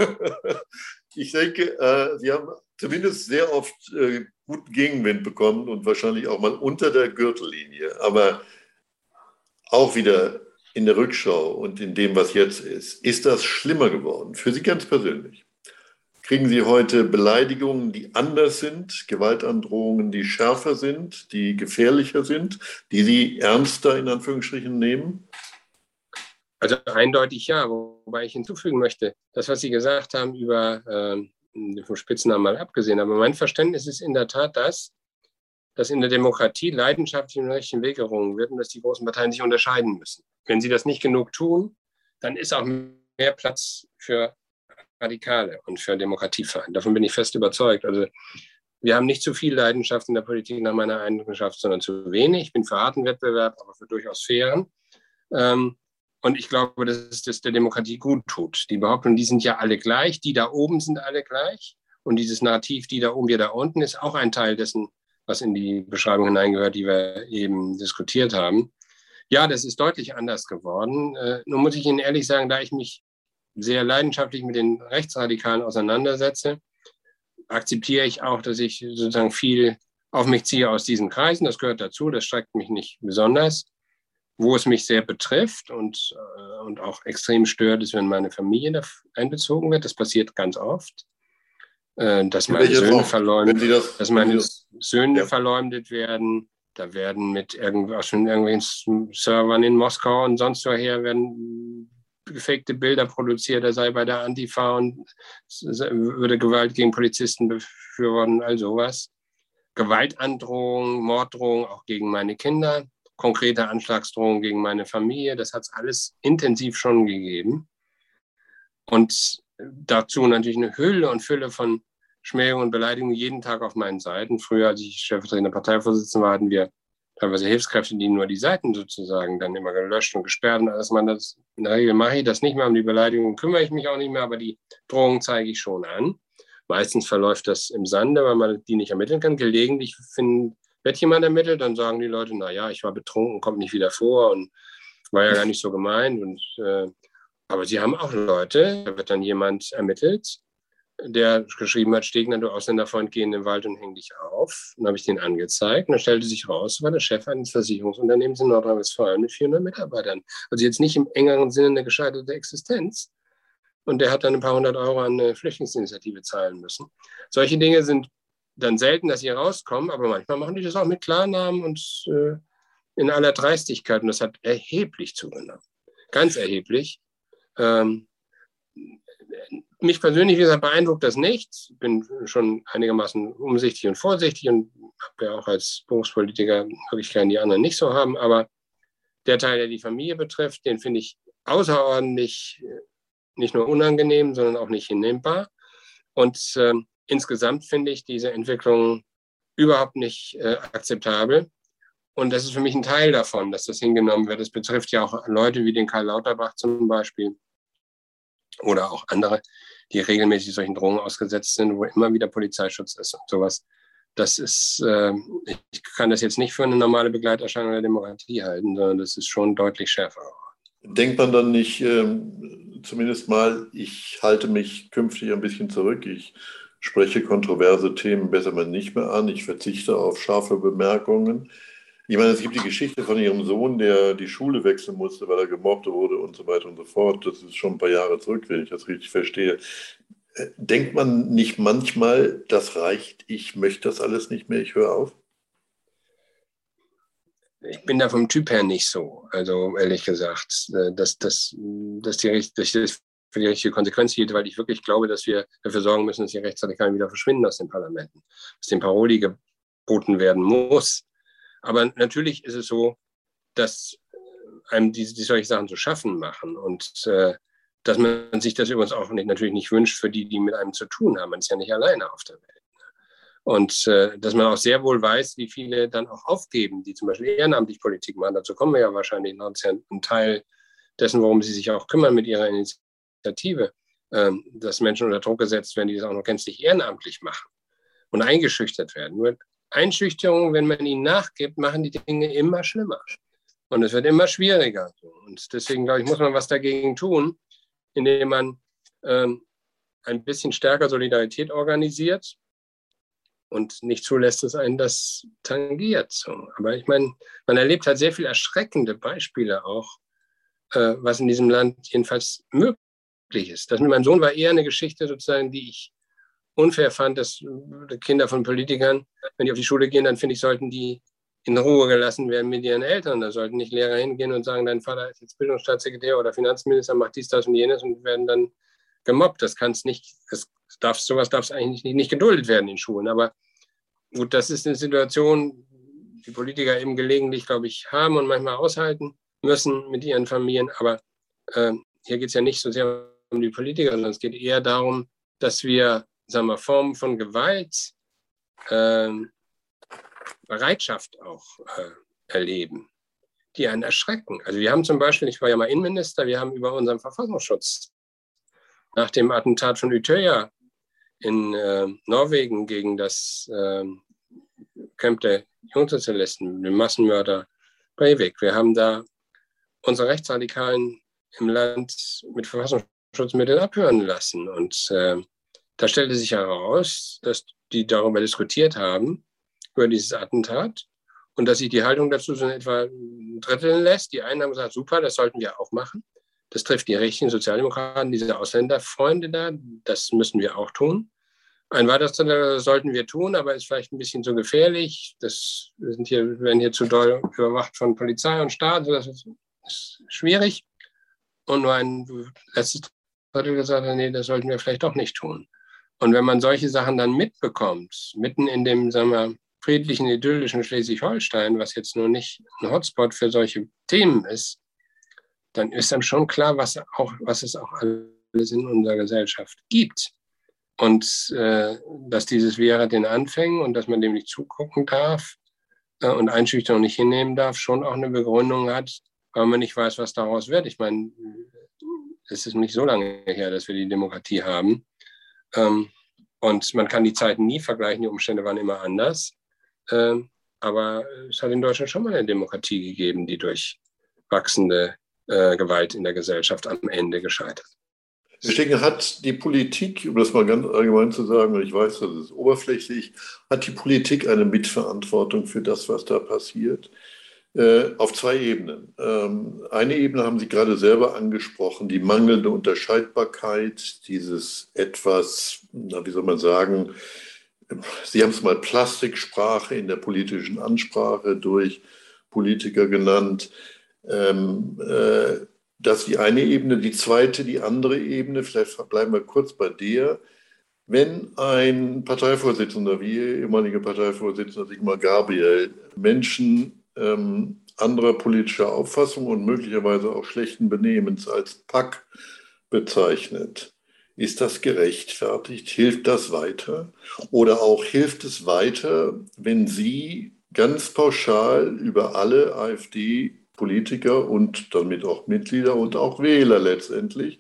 Ich denke, äh, Sie haben zumindest sehr oft äh, guten Gegenwind bekommen und wahrscheinlich auch mal unter der Gürtellinie. Aber auch wieder in der Rückschau und in dem, was jetzt ist, ist das schlimmer geworden für Sie ganz persönlich? Kriegen Sie heute Beleidigungen, die anders sind, Gewaltandrohungen, die schärfer sind, die gefährlicher sind, die Sie ernster in Anführungsstrichen nehmen? Also eindeutig ja, wobei ich hinzufügen möchte, das, was Sie gesagt haben über äh, vom Spitznamen mal abgesehen, aber mein Verständnis ist in der Tat das, dass in der Demokratie leidenschaftlich den richtigen Weg gerungen wird und dass die großen Parteien sich unterscheiden müssen. Wenn sie das nicht genug tun, dann ist auch mehr Platz für Radikale und für Demokratiefeinde. Davon bin ich fest überzeugt. Also wir haben nicht zu viel Leidenschaft in der Politik nach meiner Eigenschaft, sondern zu wenig. Ich bin für harten Wettbewerb, aber für durchaus fairen. Ähm, und ich glaube, dass es der Demokratie gut tut. Die Behauptung, die sind ja alle gleich, die da oben sind alle gleich. Und dieses Narrativ, die da oben, wir da unten, ist auch ein Teil dessen, was in die Beschreibung hineingehört, die wir eben diskutiert haben. Ja, das ist deutlich anders geworden. Äh, nun muss ich Ihnen ehrlich sagen, da ich mich sehr leidenschaftlich mit den Rechtsradikalen auseinandersetze, akzeptiere ich auch, dass ich sozusagen viel auf mich ziehe aus diesen Kreisen. Das gehört dazu, das schreckt mich nicht besonders. Wo es mich sehr betrifft und, äh, und auch extrem stört, ist, wenn meine Familie da einbezogen wird. Das passiert ganz oft. Äh, dass meine Söhne, verleumdet, das, dass meine das, Söhne ja. verleumdet werden. Da werden mit irgendw- aus irgendwelchen Servern in Moskau und sonst woher werden gefakte Bilder produziert, er sei bei der Antifa und würde Gewalt gegen Polizisten befürworten, all sowas. Gewaltandrohung, Morddrohung auch gegen meine Kinder, konkrete Anschlagsdrohungen gegen meine Familie, das hat es alles intensiv schon gegeben. Und dazu natürlich eine Hülle und Fülle von Schmähungen und Beleidigungen jeden Tag auf meinen Seiten. Früher, als ich stellvertretender Parteivorsitzender war, hatten wir teilweise Hilfskräfte, die nur die Seiten sozusagen dann immer gelöscht und gesperrt. Und als man das, in der Regel mache ich das nicht mehr, um die Beleidigungen kümmere ich mich auch nicht mehr, aber die Drohungen zeige ich schon an. Meistens verläuft das im Sande, weil man die nicht ermitteln kann. Gelegentlich find, wird jemand ermittelt, dann sagen die Leute, naja, ich war betrunken, kommt nicht wieder vor und war ja gar nicht so gemeint. Und, äh, aber sie haben auch Leute, da wird dann jemand ermittelt, der geschrieben hat, Stegner, du Ausländerfreund, geh in den Wald und häng dich auf. Dann habe ich den angezeigt und dann stellte sich raus, war der Chef eines Versicherungsunternehmens in Nordrhein-Westfalen mit vierhundert Mitarbeitern. Also jetzt nicht im engeren Sinne eine gescheiterte Existenz. Und der hat dann ein paar hundert Euro an eine Flüchtlingsinitiative zahlen müssen. Solche Dinge sind dann selten, dass sie rauskommen, aber manchmal machen die das auch mit Klarnamen und äh, in aller Dreistigkeit. Und das hat erheblich zugenommen. Ganz erheblich. Ähm, mich persönlich, wie gesagt, beeindruckt das nicht. Ich bin schon einigermaßen umsichtig und vorsichtig und habe ja auch als Berufspolitiker Möglichkeiten, die anderen nicht so haben. Aber der Teil, der die Familie betrifft, den finde ich außerordentlich nicht nur unangenehm, sondern auch nicht hinnehmbar. Und äh, insgesamt finde ich diese Entwicklung überhaupt nicht äh, akzeptabel. Und das ist für mich ein Teil davon, dass das hingenommen wird. Es betrifft ja auch Leute wie den Karl Lauterbach zum Beispiel oder auch andere, die regelmäßig solchen Drohungen ausgesetzt sind, wo immer wieder Polizeischutz ist und sowas. Das ist, äh, ich kann das jetzt nicht für eine normale Begleiterscheinung der Demokratie halten, sondern das ist schon deutlich schärfer. Denkt man dann nicht, ähm, zumindest mal, ich halte mich künftig ein bisschen zurück, ich spreche kontroverse Themen besser mal nicht mehr an, ich verzichte auf scharfe Bemerkungen. Ich meine, es gibt die Geschichte von Ihrem Sohn, der die Schule wechseln musste, weil er gemobbt wurde und so weiter und so fort. Das ist schon ein paar Jahre zurück, wenn ich das richtig verstehe. Denkt man nicht manchmal, das reicht, ich möchte das alles nicht mehr, ich höre auf? ich bin da vom Typ her nicht so. Also ehrlich gesagt, dass, dass, dass, die, dass ich das für die richtige Konsequenz hielt, weil ich wirklich glaube, dass wir dafür sorgen müssen, dass die Rechtsradikalen wieder verschwinden aus den Parlamenten, dass dem Paroli geboten werden muss. Aber natürlich ist es so, dass einem die, die solche Sachen zu schaffen machen und äh, dass man sich das übrigens auch nicht, natürlich nicht wünscht für die, die mit einem zu tun haben. Man ist ja nicht alleine auf der Welt. Und äh, dass man auch sehr wohl weiß, wie viele dann auch aufgeben, die zum Beispiel ehrenamtlich Politik machen. Dazu kommen wir ja wahrscheinlich noch. Das ist ja ein Teil dessen, worum sie sich auch kümmern mit ihrer Initiative, äh, dass Menschen unter Druck gesetzt werden, die das auch noch gänzlich ehrenamtlich machen und eingeschüchtert werden. Nur Einschüchterungen, wenn man ihnen nachgibt, machen die Dinge immer schlimmer. Und es wird immer schwieriger. Und deswegen, glaube ich, muss man was dagegen tun, indem man ähm, ein bisschen stärker Solidarität organisiert und nicht zulässt, dass einen das tangiert. So. Aber ich meine, man erlebt halt sehr viele erschreckende Beispiele auch, äh, was in diesem Land jedenfalls möglich ist. Das mit meinem Sohn war eher eine Geschichte sozusagen, die ich unfair fand, dass Kinder von Politikern, wenn die auf die Schule gehen, dann finde ich, sollten die in Ruhe gelassen werden mit ihren Eltern. Da sollten nicht Lehrer hingehen und sagen, dein Vater ist jetzt Bildungsstaatssekretär oder Finanzminister, macht dies, das und jenes und werden dann gemobbt. Das kann es nicht, das darf, sowas darf es eigentlich nicht, nicht geduldet werden in Schulen. Aber gut, das ist eine Situation, die Politiker eben gelegentlich, glaube ich, haben und manchmal aushalten müssen mit ihren Familien. Aber äh, hier geht es ja nicht so sehr um die Politiker, sondern es geht eher darum, dass wir, sagen wir, Formen von Gewalt, äh, Bereitschaft auch äh, erleben, die einen erschrecken. Also wir haben zum Beispiel, ich war ja mal Innenminister, wir haben über unseren Verfassungsschutz nach dem Attentat von Utøya in äh, Norwegen gegen das äh, Camp der Jungsozialisten, den Massenmörder Breivik. Wir haben da unsere Rechtsradikalen im Land mit Verfassungsschutzmitteln abhören lassen. Und äh, da stellte sich heraus, dass die darüber diskutiert haben, über dieses Attentat, und dass sich die Haltung dazu so in etwa dritteln lässt. Die einen haben gesagt, super, das sollten wir auch machen. Das trifft die rechten Sozialdemokraten, diese Ausländerfreunde da, das müssen wir auch tun. Ein weiteres Drittel sollten wir tun, aber ist vielleicht ein bisschen zu gefährlich. Das, wir sind hier, werden hier zu doll überwacht von Polizei und Staat, das ist, ist schwierig. Und nur ein letztes Drittel gesagt hat, nee, das sollten wir vielleicht doch nicht tun. Und wenn man solche Sachen dann mitbekommt, mitten in dem, sagen wir, friedlichen, idyllischen Schleswig-Holstein, was jetzt nur nicht ein Hotspot für solche Themen ist, dann ist einem schon klar, was, auch, was es auch alles in unserer Gesellschaft gibt. Und äh, dass dieses wäre den Anfängen und dass man dem nicht zugucken darf äh, und Einschüchterung nicht hinnehmen darf, schon auch eine Begründung hat, weil man nicht weiß, was daraus wird. Ich meine, es ist nicht so lange her, dass wir die Demokratie haben. Ähm, und man kann die Zeiten nie vergleichen, die Umstände waren immer anders. Ähm, aber es hat in Deutschland schon mal eine Demokratie gegeben, die durch wachsende äh, Gewalt in der Gesellschaft am Ende gescheitert ist. Deswegen hat die Politik, um das mal ganz allgemein zu sagen, und ich weiß, das ist oberflächlich, hat die Politik eine Mitverantwortung für das, was da passiert, äh, auf zwei Ebenen. Ähm, eine Ebene haben Sie gerade selber angesprochen, die mangelnde Unterscheidbarkeit, dieses etwas, na, wie soll man sagen, Sie haben es mal Plastiksprache in der politischen Ansprache durch Politiker genannt. Ähm, äh, das ist die eine Ebene. Die zweite, die andere Ebene, vielleicht bleiben wir kurz bei der. Wenn ein Parteivorsitzender, wie Ihr ehemaliger Parteivorsitzender Sigmar Gabriel, Menschen ähm, anderer politischer Auffassung und möglicherweise auch schlechten Benehmens als Pack bezeichnet, ist das gerechtfertigt? Hilft das weiter? Oder auch hilft es weiter, wenn Sie ganz pauschal über alle AfD-Politiker und damit auch Mitglieder und auch Wähler letztendlich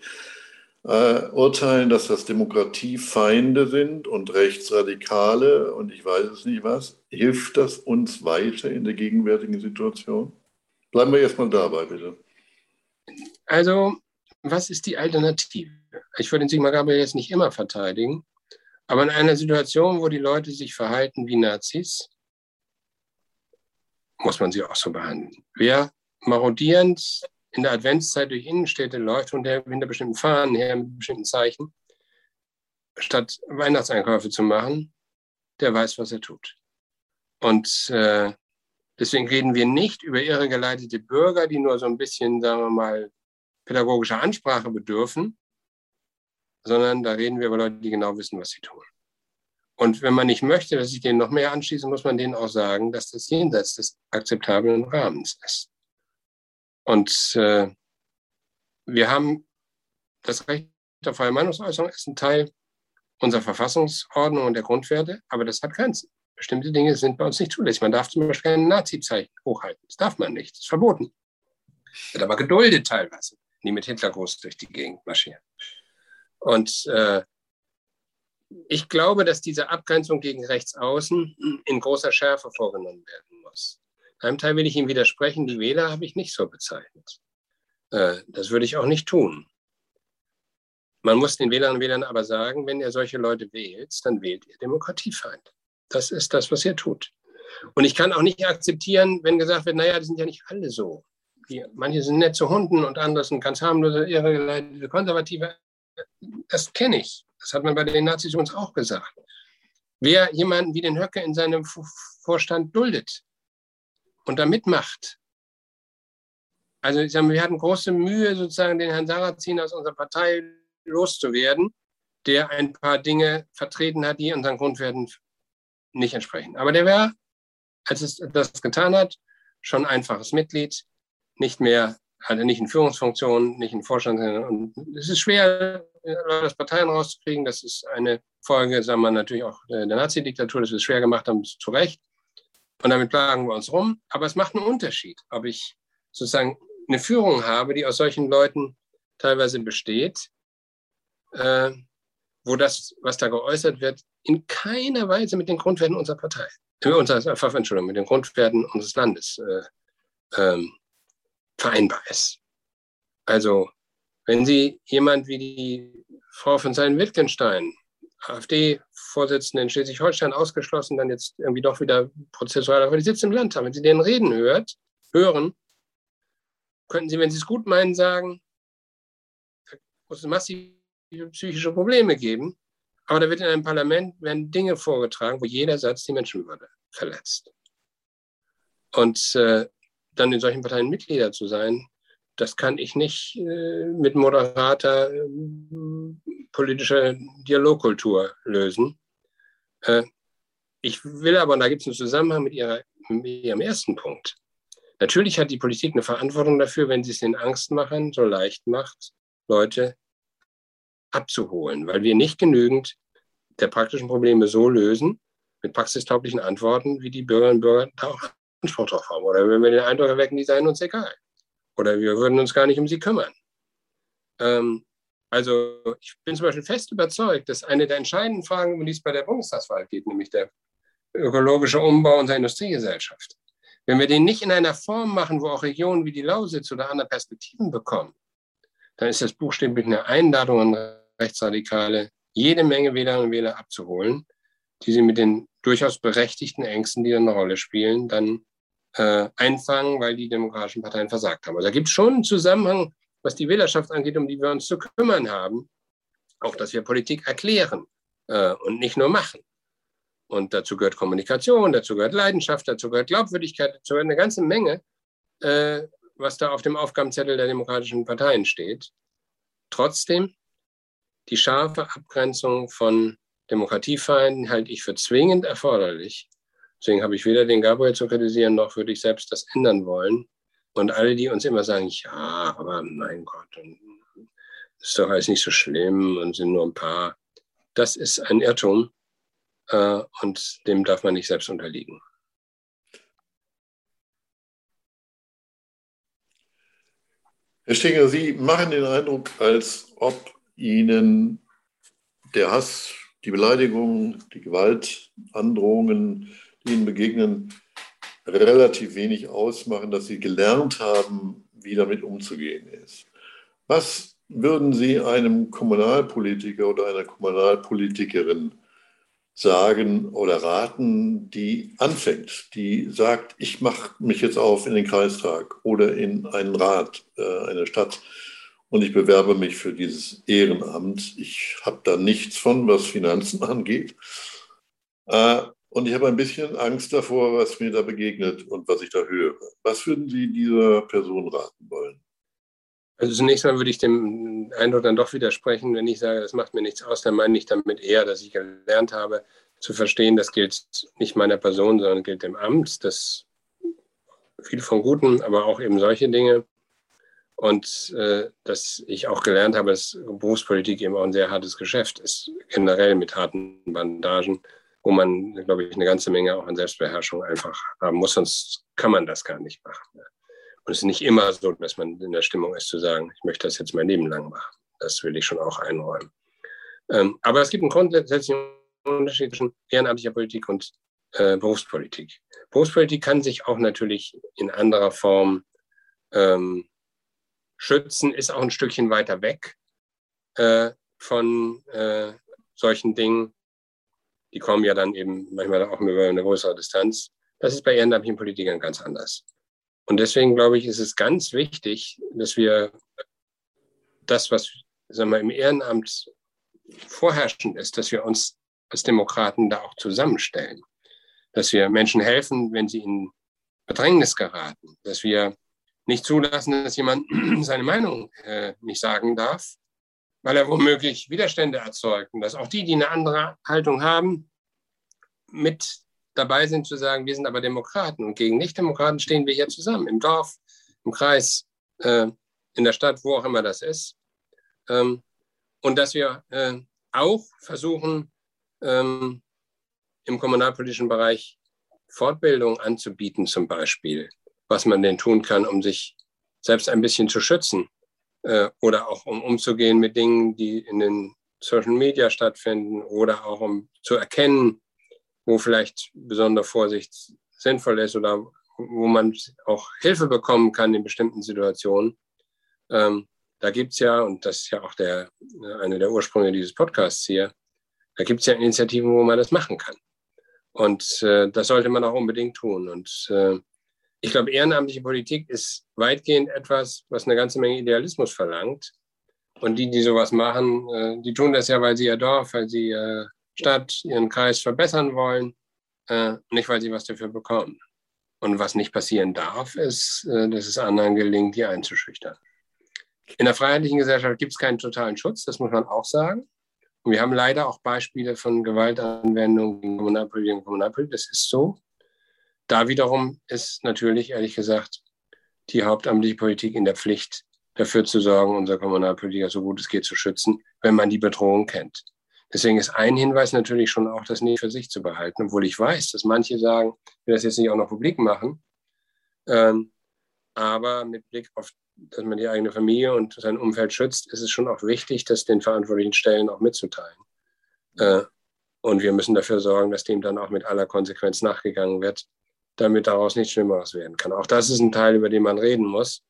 äh, urteilen, dass das Demokratiefeinde sind und Rechtsradikale und ich weiß es nicht was? Hilft das uns weiter in der gegenwärtigen Situation? Bleiben wir erstmal dabei, bitte. Also, was ist die Alternative? Ich würde den Sigmar Gabriel jetzt nicht immer verteidigen, aber in einer Situation, wo die Leute sich verhalten wie Nazis, muss man sie auch so behandeln. Wer marodierend in der Adventszeit durch Innenstädte läuft und der hinter bestimmten Fahnen her mit bestimmten Zeichen, statt Weihnachtseinkäufe zu machen, der weiß, was er tut. Und äh, Deswegen reden wir nicht über irregeleitete Bürger, die nur so ein bisschen, sagen wir mal, pädagogischer Ansprache bedürfen, sondern da reden wir über Leute, die genau wissen, was sie tun. Und wenn man nicht möchte, dass ich denen noch mehr anschließe, muss man denen auch sagen, dass das jenseits des akzeptablen Rahmens ist. Und äh, wir haben das Recht auf freie Meinungsäußerung, ist ein Teil unserer Verfassungsordnung und der Grundwerte, aber das hat Grenzen. Bestimmte Dinge sind bei uns nicht zulässig. Man darf zum Beispiel kein Nazi-Zeichen hochhalten. Das darf man nicht. Das ist verboten. Wird aber geduldet teilweise, die mit Hitlergruß durch die Gegend marschieren. Und äh, ich glaube, dass diese Abgrenzung gegen Rechtsaußen in großer Schärfe vorgenommen werden muss. In einem Teil will ich Ihnen widersprechen. Die Wähler habe ich nicht so bezeichnet. Äh, das würde ich auch nicht tun. Man muss den Wählerinnen und Wählern aber sagen, wenn ihr solche Leute wählt, dann wählt ihr Demokratiefeind. Das ist das, was ihr tut. Und ich kann auch nicht akzeptieren, wenn gesagt wird, naja, die sind ja nicht alle so. Die, manche sind nett zu Hunden und andere sind ganz harmlose, irregeleitete Konservative. Das kenne ich. Das hat man bei den Nazis uns auch gesagt. Wer jemanden wie den Höcke in seinem Vorstand duldet und da mitmacht, also ich sage, wir hatten große Mühe, sozusagen den Herrn Sarrazin aus unserer Partei loszuwerden, der ein paar Dinge vertreten hat, die unseren Grundwerten nicht entsprechen. Aber der war, als es das getan hat, schon einfaches Mitglied, nicht mehr, hatte nicht in Führungsfunktionen, nicht in Vorstand. Und es ist schwer, Leute aus Parteien rauszukriegen. Das ist eine Folge, sagen wir natürlich auch der Nazi-Diktatur, dass wir es schwer gemacht haben, zu Recht. Und damit plagen wir uns rum. Aber es macht einen Unterschied, ob ich sozusagen eine Führung habe, die aus solchen Leuten teilweise besteht, äh, wo das, was da geäußert wird, in keiner Weise mit den Grundwerten unserer Partei, äh, unserer, Entschuldigung, mit den Grundwerten unseres Landes äh, ähm, vereinbar ist. Also, wenn Sie jemand wie die Frau von Sayn-Wittgenstein, AfD-Vorsitzende in Schleswig-Holstein, ausgeschlossen, dann jetzt irgendwie doch wieder prozessual, aber die sitzt im Landtag, wenn Sie denen reden hört, hören, könnten Sie, wenn Sie es gut meinen, sagen, da muss es massive psychische Probleme geben, aber da wird in einem Parlament werden Dinge vorgetragen, wo jeder Satz die Menschenwürde verletzt. Und äh, dann in solchen Parteien Mitglieder zu sein, das kann ich nicht äh, mit moderater äh, politischer Dialogkultur lösen. Äh, ich will aber, und da gibt es einen Zusammenhang mit, ihrer, mit Ihrem ersten Punkt. Natürlich hat die Politik eine Verantwortung dafür, wenn sie es den Angstmachern so leicht macht, Leute abzuholen, weil wir nicht genügend der praktischen Probleme so lösen, mit praxistauglichen Antworten, wie die Bürgerinnen und Bürger da auch Anspruch drauf haben. Oder wenn wir den Eindruck erwecken, die seien uns egal. Oder wir würden uns gar nicht um sie kümmern. Ähm, also ich bin zum Beispiel fest überzeugt, dass eine der entscheidenden Fragen, um die es bei der Bundestagswahl geht, nämlich der ökologische Umbau unserer Industriegesellschaft, wenn wir den nicht in einer Form machen, wo auch Regionen wie die Lausitz oder andere Perspektiven bekommen, dann ist das buchstäblich eine Einladung an Rechtsradikale, jede Menge Wählerinnen und Wähler abzuholen, die sie mit den durchaus berechtigten Ängsten, die dann eine Rolle spielen, dann äh, einfangen, weil die demokratischen Parteien versagt haben. Also da gibt es schon einen Zusammenhang, was die Wählerschaft angeht, um die wir uns zu kümmern haben. Auch, dass wir Politik erklären äh, und nicht nur machen. Und dazu gehört Kommunikation, dazu gehört Leidenschaft, dazu gehört Glaubwürdigkeit, dazu gehört eine ganze Menge, äh, was da auf dem Aufgabenzettel der demokratischen Parteien steht. Trotzdem, die scharfe Abgrenzung von Demokratiefeinden halte ich für zwingend erforderlich. Deswegen habe ich weder den Gabriel zu kritisieren, noch würde ich selbst das ändern wollen. Und alle, die uns immer sagen, ja, aber mein Gott, das ist doch alles nicht so schlimm und sind nur ein paar. Das ist ein Irrtum äh, und dem darf man nicht selbst unterliegen. Herr Stinger, Sie machen den Eindruck, als ob Ihnen der Hass, die Beleidigungen, die Gewaltandrohungen, die Ihnen begegnen, relativ wenig ausmachen, dass Sie gelernt haben, wie damit umzugehen ist. Was würden Sie einem Kommunalpolitiker oder einer Kommunalpolitikerin sagen oder raten, die anfängt, die sagt, ich mache mich jetzt auf in den Kreistag oder in einen Rat äh, einer Stadt und ich bewerbe mich für dieses Ehrenamt. Ich habe da nichts von, was Finanzen angeht. Äh, Und ich habe ein bisschen Angst davor, was mir da begegnet und was ich da höre. Was würden Sie dieser Person raten wollen? Also zunächst mal würde ich dem Eindruck dann doch widersprechen, wenn ich sage, das macht mir nichts aus, dann meine ich damit eher, dass ich gelernt habe zu verstehen, das gilt nicht meiner Person, sondern gilt dem Amt. Das viel von Guten, aber auch eben solche Dinge. Und äh, dass ich auch gelernt habe, dass Berufspolitik eben auch ein sehr hartes Geschäft ist, generell mit harten Bandagen, wo man, glaube ich, eine ganze Menge auch an Selbstbeherrschung einfach haben muss, sonst kann man das gar nicht machen. Und es ist nicht immer so, dass man in der Stimmung ist zu sagen, ich möchte das jetzt mein Leben lang machen. Das will ich schon auch einräumen. Ähm, aber es gibt einen grundsätzlichen Unterschied zwischen ehrenamtlicher Politik und äh, Berufspolitik. Berufspolitik kann sich auch natürlich in anderer Form ähm, schützen, ist auch ein Stückchen weiter weg äh, von äh, solchen Dingen. Die kommen ja dann eben manchmal auch über eine größere Distanz. Das ist bei ehrenamtlichen Politikern ganz anders. Und deswegen, glaube ich, ist es ganz wichtig, dass wir das, was sagen wir, im Ehrenamt vorherrschend ist, dass wir uns als Demokraten da auch zusammenstellen. Dass wir Menschen helfen, wenn sie in Bedrängnis geraten. Dass wir nicht zulassen, dass jemand seine Meinung äh, nicht sagen darf, weil er womöglich Widerstände erzeugt. Und dass auch die, die eine andere Haltung haben, mit dabei sind zu sagen, wir sind aber Demokraten und gegen Nicht-Demokraten stehen wir hier zusammen, im Dorf, im Kreis, äh, in der Stadt, wo auch immer das ist. Ähm, und dass wir äh, auch versuchen, ähm, im kommunalpolitischen Bereich Fortbildung anzubieten zum Beispiel, was man denn tun kann, um sich selbst ein bisschen zu schützen äh, oder auch um umzugehen mit Dingen, die in den Social Media stattfinden oder auch um zu erkennen, wo vielleicht besondere Vorsicht sinnvoll ist oder wo man auch Hilfe bekommen kann in bestimmten Situationen. Ähm, da gibt es ja, und das ist ja auch der, eine der Ursprünge dieses Podcasts hier, da gibt es ja Initiativen, wo man das machen kann. Und äh, das sollte man auch unbedingt tun. Und äh, ich glaube, ehrenamtliche Politik ist weitgehend etwas, was eine ganze Menge Idealismus verlangt. Und die, die sowas machen, äh, die tun das ja, weil sie ihr Dorf, weil sie ihre Stadt, ihren Kreis verbessern wollen, äh, nicht weil sie was dafür bekommen. Und was nicht passieren darf, ist, äh, dass es anderen gelingt, die einzuschüchtern. In der freiheitlichen Gesellschaft gibt es keinen totalen Schutz, das muss man auch sagen. Und wir haben leider auch Beispiele von Gewaltanwendung gegen Kommunalpolitik und Kommunalpolitik. Das ist so. Da wiederum ist natürlich, ehrlich gesagt, die hauptamtliche Politik in der Pflicht, dafür zu sorgen, unsere Kommunalpolitiker so gut es geht zu schützen, wenn man die Bedrohung kennt. Deswegen ist ein Hinweis natürlich schon auch, das nicht für sich zu behalten, obwohl ich weiß, dass manche sagen, ich will das jetzt nicht auch noch publik machen, ähm, aber mit Blick auf, dass man die eigene Familie und sein Umfeld schützt, ist es schon auch wichtig, das den verantwortlichen Stellen auch mitzuteilen. Äh, und wir müssen dafür sorgen, dass dem dann auch mit aller Konsequenz nachgegangen wird, damit daraus nichts Schlimmeres werden kann. Auch das ist ein Teil, über den man reden muss,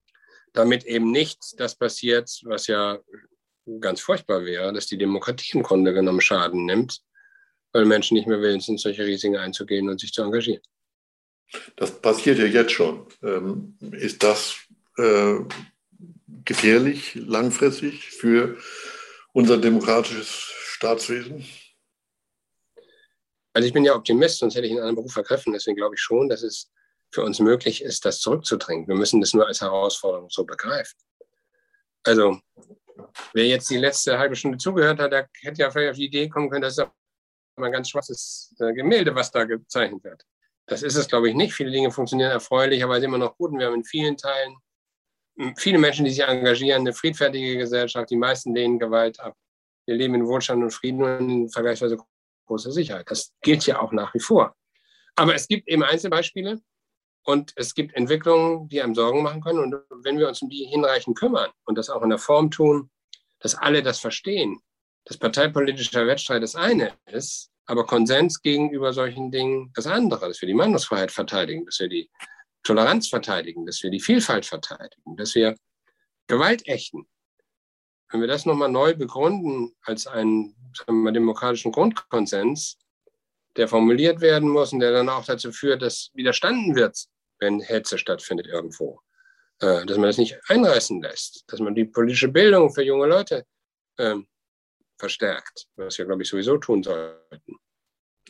damit eben nicht das passiert, was ja ganz furchtbar wäre, dass die Demokratie im Grunde genommen Schaden nimmt, weil Menschen nicht mehr willens sind, solche Risiken einzugehen und sich zu engagieren. Das passiert ja jetzt schon. Ähm, ist das äh, gefährlich langfristig für unser demokratisches Staatswesen? Also ich bin ja Optimist, sonst hätte ich einen anderen Beruf ergriffen. Deswegen glaube ich schon, dass es für uns möglich ist, das zurückzudrängen. Wir müssen das nur als Herausforderung so begreifen. Also wer jetzt die letzte halbe Stunde zugehört hat, der hätte ja vielleicht auf die Idee kommen können, das ist aber ein ganz schwarzes Gemälde, was da gezeichnet wird. Das ist es, glaube ich, nicht. Viele Dinge funktionieren erfreulicherweise immer noch gut. Und wir haben in vielen Teilen viele Menschen, die sich engagieren, eine friedfertige Gesellschaft. Die meisten lehnen Gewalt ab. Wir leben in Wohlstand und Frieden und in vergleichsweise großer Sicherheit. Das gilt ja auch nach wie vor. Aber es gibt eben Einzelbeispiele und es gibt Entwicklungen, die einem Sorgen machen können. Und wenn wir uns um die hinreichend kümmern und das auch in der Form tun, dass alle das verstehen, dass parteipolitischer Wettstreit das eine ist, aber Konsens gegenüber solchen Dingen das andere, dass wir die Meinungsfreiheit verteidigen, dass wir die Toleranz verteidigen, dass wir die Vielfalt verteidigen, dass wir Gewalt ächten. Wenn wir das nochmal neu begründen als einen, sagen wir, demokratischen Grundkonsens, der formuliert werden muss und der dann auch dazu führt, dass widerstanden wird, wenn Hetze stattfindet irgendwo, äh, dass man das nicht einreißen lässt, dass man die politische Bildung für junge Leute äh, verstärkt, was wir, glaube ich, sowieso tun sollten.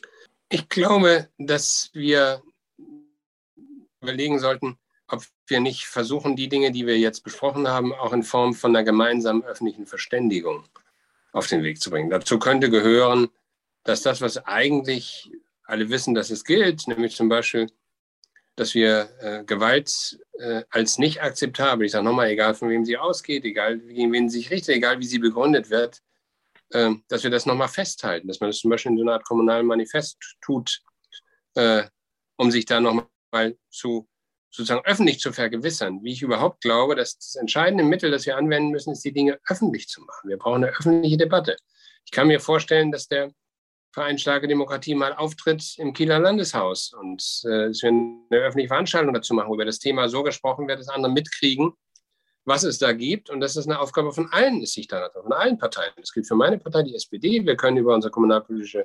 Ich glaube, dass wir überlegen sollten, ob wir nicht versuchen, die Dinge, die wir jetzt besprochen haben, auch in Form von einer gemeinsamen öffentlichen Verständigung auf den Weg zu bringen. Dazu könnte gehören, dass das, was eigentlich alle wissen, dass es gilt, nämlich zum Beispiel, dass wir äh, Gewalt äh, als nicht akzeptabel, ich sage nochmal, egal von wem sie ausgeht, egal gegen wen sie sich richtet, egal wie sie begründet wird, äh, dass wir das nochmal festhalten, dass man das zum Beispiel in so einer Art kommunalen Manifest tut, äh, um sich da nochmal zu sozusagen öffentlich zu vergewissern, wie ich überhaupt glaube, dass das entscheidende Mittel, das wir anwenden müssen, ist, die Dinge öffentlich zu machen. Wir brauchen eine öffentliche Debatte. Ich kann mir vorstellen, dass der Verein Starke Demokratie mal auftritt im Kieler Landeshaus und äh, dass wir eine öffentliche Veranstaltung dazu machen, wo über das Thema so gesprochen wird, dass andere mitkriegen, was es da gibt. Und das ist eine Aufgabe von allen, ist sich da von allen Parteien. Das gilt für meine Partei, die S P D. Wir können über unsere kommunalpolitische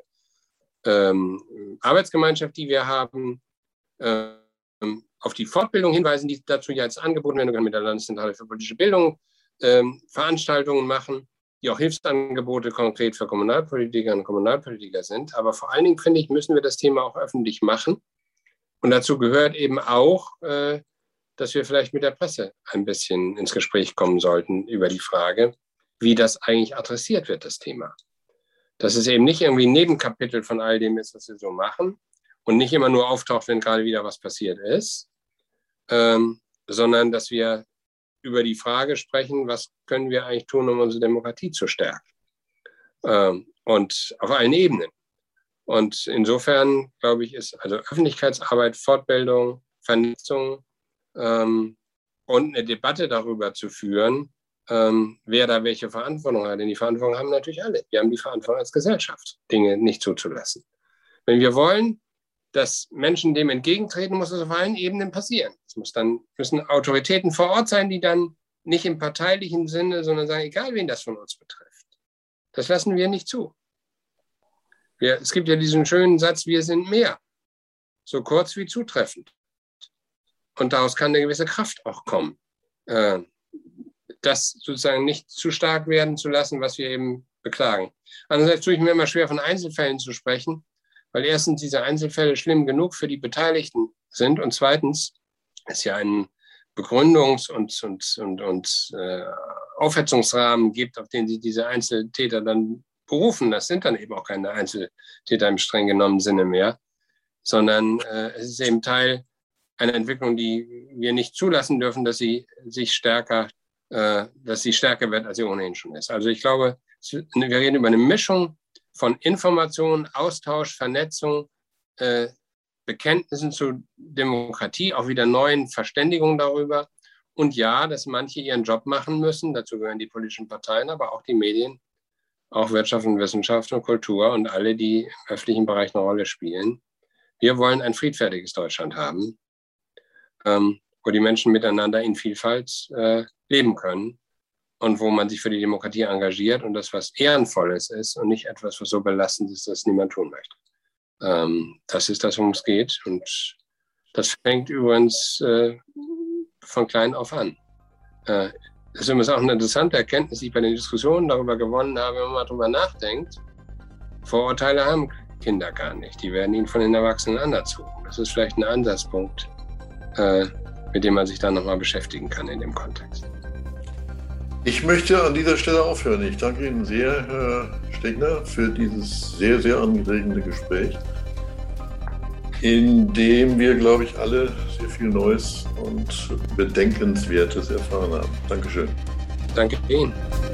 ähm, Arbeitsgemeinschaft, die wir haben, äh, auf die Fortbildung hinweisen, die dazu jetzt angeboten werden. Wir können mit der Landeszentrale für politische Bildung ähm, Veranstaltungen machen, die auch Hilfsangebote konkret für Kommunalpolitikerinnen und Kommunalpolitiker sind. Aber vor allen Dingen, finde ich, müssen wir das Thema auch öffentlich machen. Und dazu gehört eben auch, äh, dass wir vielleicht mit der Presse ein bisschen ins Gespräch kommen sollten über die Frage, wie das eigentlich adressiert wird, das Thema. Dass es eben nicht irgendwie ein Nebenkapitel von all dem ist, was wir so machen und nicht immer nur auftaucht, wenn gerade wieder was passiert ist, ähm, sondern dass wir über die Frage sprechen, was können wir eigentlich tun, um unsere Demokratie zu stärken. Ähm, und auf allen Ebenen. Und insofern, glaube ich, ist also Öffentlichkeitsarbeit, Fortbildung, Vernetzung ähm, und eine Debatte darüber zu führen, ähm, wer da welche Verantwortung hat. Denn die Verantwortung haben natürlich alle. Wir haben die Verantwortung als Gesellschaft, Dinge nicht zuzulassen. Wenn wir wollen, dass Menschen dem entgegentreten, muss es auf allen Ebenen passieren. Es muss dann, müssen Autoritäten vor Ort sein, die dann nicht im parteilichen Sinne, sondern sagen, egal wen das von uns betrifft. Das lassen wir nicht zu. Wir, es gibt ja diesen schönen Satz, wir sind mehr. So kurz wie zutreffend. Und daraus kann eine gewisse Kraft auch kommen. Äh, das sozusagen nicht zu stark werden zu lassen, was wir eben beklagen. Andererseits tue ich mir immer schwer, von Einzelfällen zu sprechen, weil erstens diese Einzelfälle schlimm genug für die Beteiligten sind und zweitens es ja einen Begründungs- und, und, und, und äh, Aufhetzungsrahmen gibt, auf den sich diese Einzeltäter dann berufen. Das sind dann eben auch keine Einzeltäter im streng genommenen Sinne mehr, sondern äh, es ist eben Teil einer Entwicklung, die wir nicht zulassen dürfen, dass sie sich stärker, äh, dass sie stärker wird, als sie ohnehin schon ist. Also ich glaube, wir reden über eine Mischung von Information, Austausch, Vernetzung, äh, Bekenntnissen zu Demokratie, auch wieder neuen Verständigungen darüber. Und ja, dass manche ihren Job machen müssen, dazu gehören die politischen Parteien, aber auch die Medien, auch Wirtschaft und Wissenschaft und Kultur und alle, die im öffentlichen Bereich eine Rolle spielen. Wir wollen ein friedfertiges Deutschland haben, ähm, wo die Menschen miteinander in Vielfalt äh, leben können. Und wo man sich für die Demokratie engagiert und das was Ehrenvolles ist und nicht etwas, was so belastend ist, dass niemand tun möchte. Ähm, das ist das, worum es geht. Und das fängt übrigens äh, von klein auf an. Äh, das ist übrigens auch eine interessante Erkenntnis, die ich bei den Diskussionen darüber gewonnen habe, wenn man mal darüber nachdenkt. Vorurteile haben Kinder gar nicht. Die werden ihnen von den Erwachsenen anerzogen. Das ist vielleicht ein Ansatzpunkt, äh, mit dem man sich dann nochmal beschäftigen kann in dem Kontext. Ich möchte an dieser Stelle aufhören. Ich danke Ihnen sehr, Herr Stegner, für dieses sehr, sehr anregende Gespräch, in dem wir, glaube ich, alle sehr viel Neues und Bedenkenswertes erfahren haben. Dankeschön. Danke Ihnen.